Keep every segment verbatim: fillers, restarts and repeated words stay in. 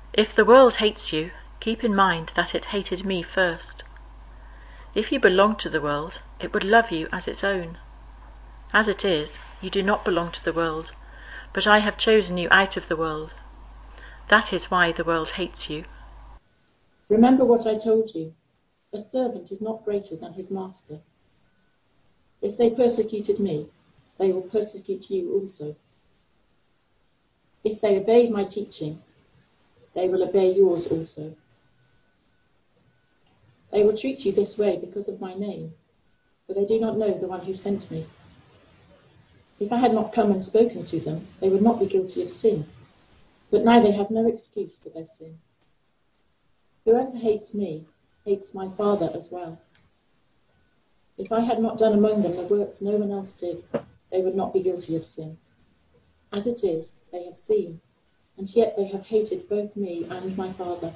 If the world hates you, keep in mind that it hated me first. If you belonged to the world, it would love you as its own. As it is, you do not belong to the world, but I have chosen you out of the world. That is why the world hates you. Remember what I told you. A servant is not greater than his master. If they persecuted me, they will persecute you also. If they obeyed my teaching, they will obey yours also. They will treat you this way because of my name, for they do not know the one who sent me. If I had not come and spoken to them, they would not be guilty of sin. But now they have no excuse for their sin. Whoever hates me hates my Father as well. If I had not done among them the works no one else did, they would not be guilty of sin. As it is, they have seen, and yet they have hated both me and my Father.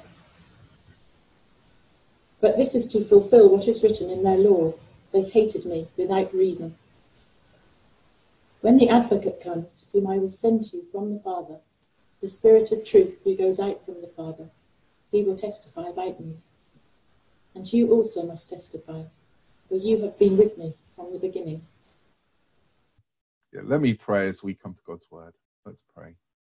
But this is to fulfill what is written in their law. They hated me without reason. When the advocate comes, whom I will send to you from the Father, the Spirit of truth who goes out from the Father, he will testify about me. And you also must testify, for you have been with me from the beginning. Yeah, let me pray as we come to God's word. Let's pray.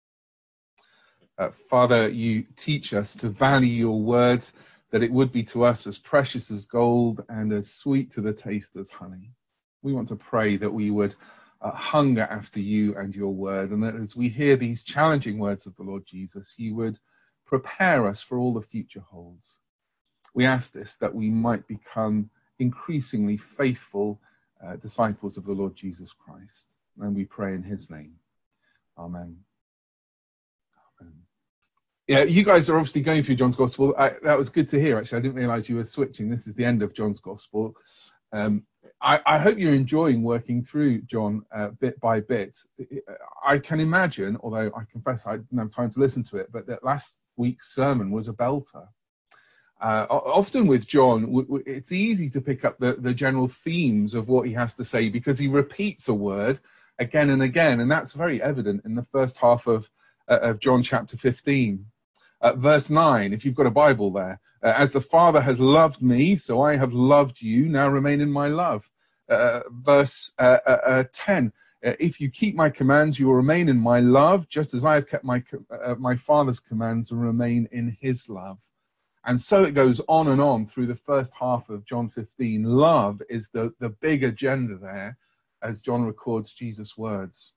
Uh, Father, you teach us to value your word, that it would be to us as precious as gold and as sweet to the taste as honey. We want to pray that we would uh, hunger after you and your word, and that as we hear these challenging words of the Lord Jesus, you would prepare us for all the future holds. We ask this that we might become increasingly faithful uh, disciples of the Lord Jesus Christ. And we pray in his name. Amen. Amen. Yeah, you guys are obviously going through John's Gospel. I, that was good to hear, actually. I didn't realize you were switching. This is the end of John's Gospel. Um, I, I hope you're enjoying working through John uh, bit by bit. I can imagine, although I confess I didn't have time to listen to it, but that last week's sermon was a belter. Uh, often with John, w- w- it's easy to pick up the, the general themes of what he has to say because he repeats a word again and again, and that's very evident in the first half of, uh, of John chapter fifteen. Uh, verse nine, if you've got a Bible there, uh, as the Father has loved me, so I have loved you, now remain in my love. Uh, verse uh, uh, uh, ten, uh, if you keep my commands, you will remain in my love, just as I have kept my, uh, my Father's commands and remain in his love. And so it goes on and on through the first half of John fifteen. Love is the, the big agenda there as John records Jesus' words.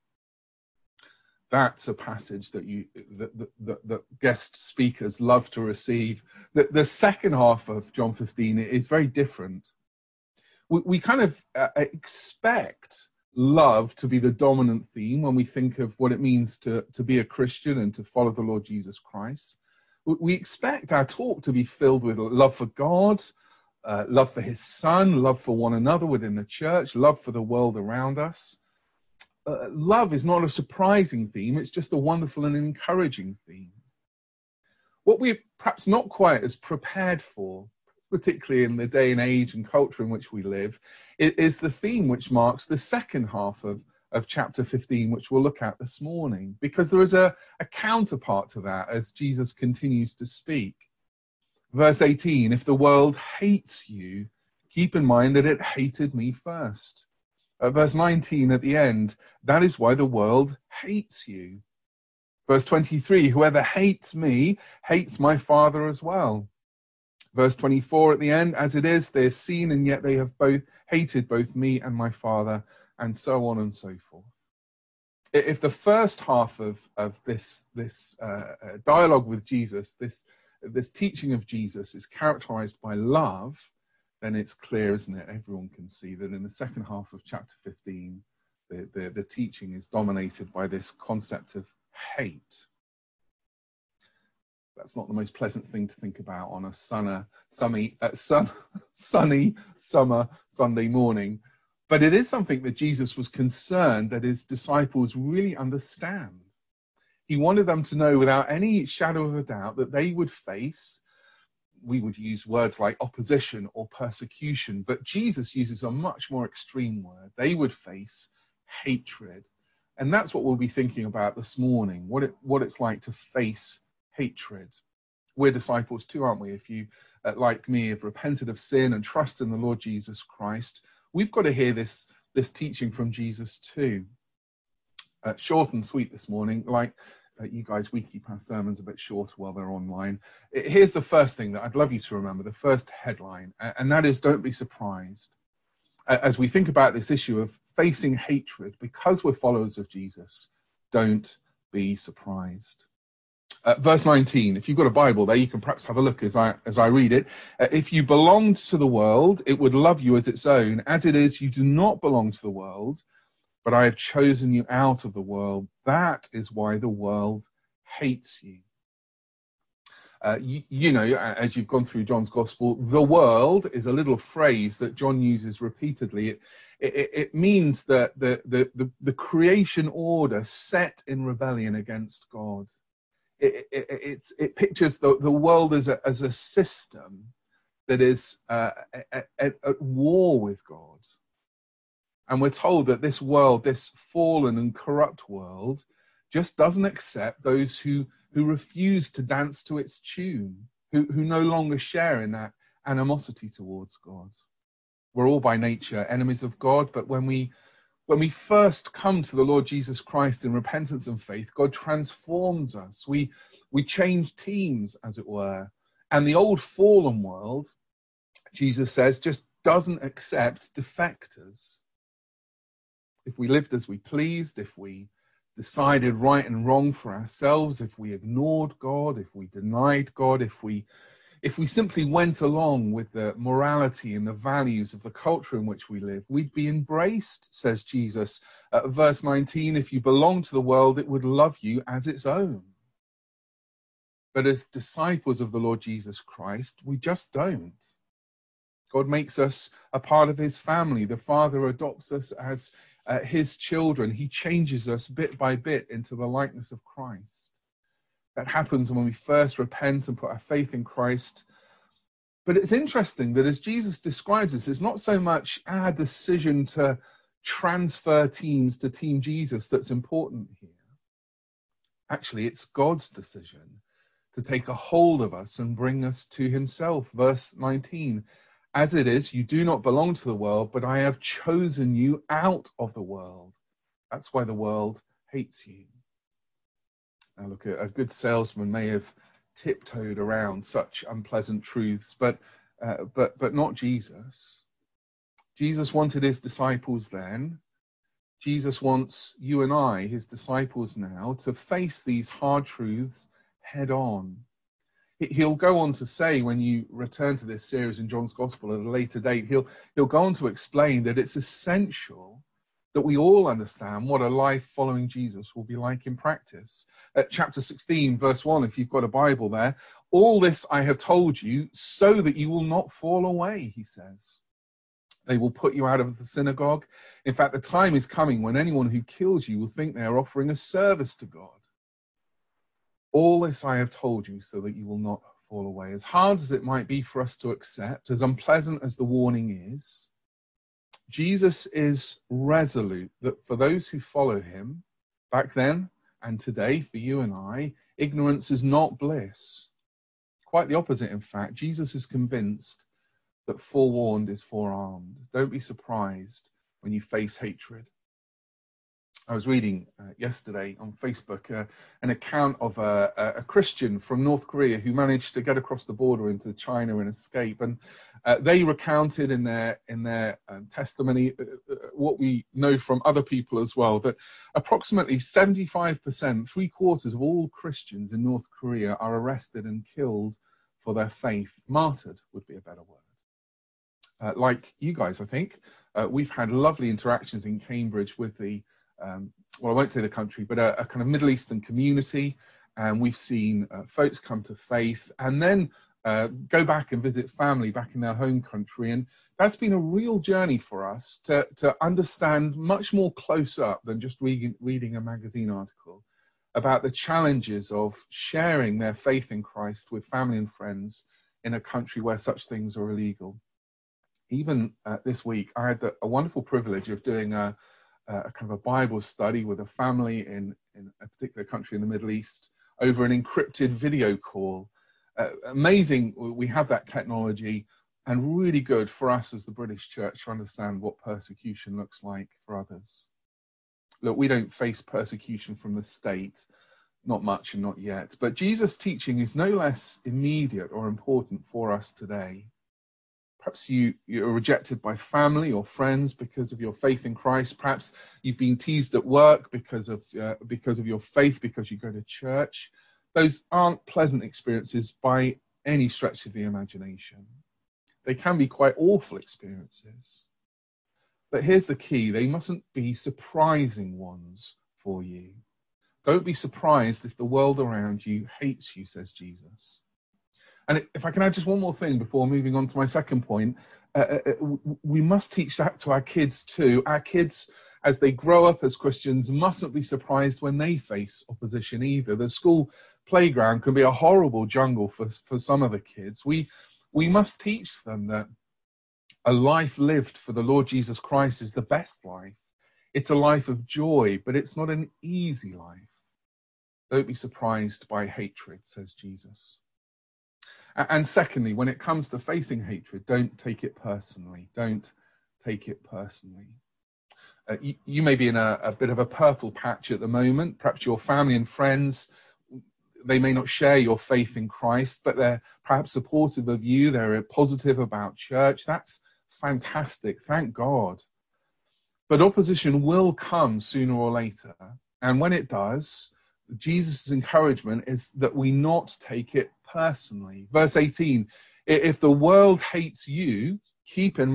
That's a passage that you that, that, that guest speakers love to receive. The, the second half of John fifteen is very different. We, we kind of uh, expect love to be the dominant theme when we think of what it means to, to be a Christian and to follow the Lord Jesus Christ. We expect our talk to be filled with love for God, uh, love for his son, love for one another within the church, love for the world around us. Uh, love is not a surprising theme, it's just a wonderful and encouraging theme. What we're perhaps not quite as prepared for, particularly in the day and age and culture in which we live, is the theme which marks the second half of of chapter fifteen, which we'll look at this morning, because there is a, a counterpart to that as Jesus continues to speak. Verse eighteen, if the world hates you, keep in mind that it hated me first. Uh, verse nineteen at the end, that is why the world hates you. Verse twenty-three, whoever hates me hates my Father as well. Verse twenty-four at the end, as it is, they have seen and yet they have both hated both me and my Father, and so on and so forth. If the first half of, of this, this uh, dialogue with Jesus, this, this teaching of Jesus is characterized by love, then it's clear, isn't it? Everyone can see that in the second half of chapter fifteen, the, the, the teaching is dominated by this concept of hate. That's not the most pleasant thing to think about on a sunny, sunny, uh, sun, sunny summer Sunday morning. But it is something that Jesus was concerned that his disciples really understand. He wanted them to know without any shadow of a doubt that they would face, we would use words like opposition or persecution, but Jesus uses a much more extreme word. They would face hatred. And that's what we'll be thinking about this morning, what it, what it's like to face hatred. we're disciples too, aren't we? If you, uh, like me, have repented of sin and trust in the Lord Jesus Christ, we've got to hear this, this teaching from Jesus too. Uh, short and sweet this morning, like uh, you guys, we keep our sermons a bit shorter while they're online. It, here's the first thing that I'd love you to remember, the first headline, and that is, don't be surprised. As we think about this issue of facing hatred because we're followers of Jesus, don't be surprised. Uh, verse nineteen, if you've got a Bible there, you can perhaps have a look as I as I read it. Uh, if you belonged to the world, it would love you as its own. As it is, you do not belong to the world, but I have chosen you out of the world. That is why the world hates you. Uh, you, you know, as you've gone through John's Gospel, the world is a little phrase that John uses repeatedly. It, it, it means that the, the, the, the creation order set in rebellion against God. It, it, it's, it pictures the, the world as a, as a system that is uh, at, at, at war with God. And we're told that this world, this fallen and corrupt world, just doesn't accept those who, who refuse to dance to its tune, who, who no longer share in that animosity towards God. We're all by nature enemies of God, but when we, when we first come to the Lord Jesus Christ in repentance and faith, God transforms us. We, we change teams, as it were. And the old fallen world, Jesus says, just doesn't accept defectors. If we lived as we pleased, if we decided right and wrong for ourselves, if we ignored God, if we denied God, if we if we simply went along with the morality and the values of the culture in which we live, we'd be embraced, says Jesus. Uh, verse nineteen, if you belong to the world, it would love you as its own. But as disciples of the Lord Jesus Christ, we just don't. God makes us a part of his family. The Father adopts us as uh, his children. He changes us bit by bit into the likeness of Christ. That happens when we first repent and put our faith in Christ. But it's interesting that as Jesus describes this, it's not so much our decision to transfer teams to Team Jesus that's important here. Actually, it's God's decision to take a hold of us and bring us to himself. Verse nineteen, as it is, you do not belong to the world, but I have chosen you out of the world. That's why the world hates you. Now look, a good salesman may have tiptoed around such unpleasant truths, but, uh, but, but not Jesus. Jesus wanted his disciples then. Jesus wants you and I, his disciples now, to face these hard truths head on. He'll go on to say, when you return to this series in John's Gospel at a later date, he'll, he'll go on to explain that it's essential that we all understand what a life following Jesus will be like in practice. At chapter sixteen, verse one, if you've got a Bible there, all this I have told you so that you will not fall away, he says. They will put you out of the synagogue. In fact, the time is coming when anyone who kills you will think they are offering a service to God. All this I have told you so that you will not fall away. As hard as it might be for us to accept, as unpleasant as the warning is, Jesus is resolute that for those who follow him, back then and today, for you and I, ignorance is not bliss. Quite the opposite, in fact. Jesus is convinced that forewarned is forearmed. Don't be surprised when you face hatred. I was reading uh, yesterday on Facebook uh, an account of a, a Christian from North Korea who managed to get across the border into China and escape. And uh, they recounted in their in their um, testimony uh, uh, what we know from other people as well, that approximately seventy-five percent, three quarters of all Christians in North Korea are arrested and killed for their faith. Martyred would be a better word. Uh, like you guys, I think, uh, we've had lovely interactions in Cambridge with the Um, well, I won't say the country, but a, a kind of Middle Eastern community. And we've seen uh, folks come to faith and then uh, go back and visit family back in their home country. And that's been a real journey for us to, to understand much more close up than just reading, reading a magazine article about the challenges of sharing their faith in Christ with family and friends in a country where such things are illegal. Even uh, this week, I had the, a wonderful privilege of doing a a kind of a Bible study with a family in, in a particular country in the Middle East over an encrypted video call. uh, amazing we have that technology, and really good for us as the British Church to understand what persecution looks like for others. Look, we don't face persecution from the state, not much and not yet, but Jesus' teaching is no less immediate or important for us today. Perhaps you, you're rejected by family or friends because of your faith in Christ. Perhaps you've been teased at work because of, uh, because of your faith, because you go to church. Those aren't pleasant experiences by any stretch of the imagination. They can be quite awful experiences. But here's the key: they mustn't be surprising ones for you. Don't be surprised if the world around you hates you, says Jesus. And if I can add just one more thing before moving on to my second point, uh, we must teach that to our kids too. Our kids, as they grow up as Christians, mustn't be surprised when they face opposition either. The school playground can be a horrible jungle for, for some of the kids. We, we must teach them that a life lived for the Lord Jesus Christ is the best life. It's a life of joy, but it's not an easy life. Don't be surprised by hatred, says Jesus. And secondly, when it comes to facing hatred, don't take it personally. Don't take it personally. Uh, you, you may be in a, a bit of a purple patch at the moment. Perhaps your family and friends, they may not share your faith in Christ, but they're perhaps supportive of you. They're positive about church. That's fantastic. Thank God. But opposition will come sooner or later. And when it does, Jesus' encouragement is that we not take it personally. Verse eighteen, if the world hates you, keep in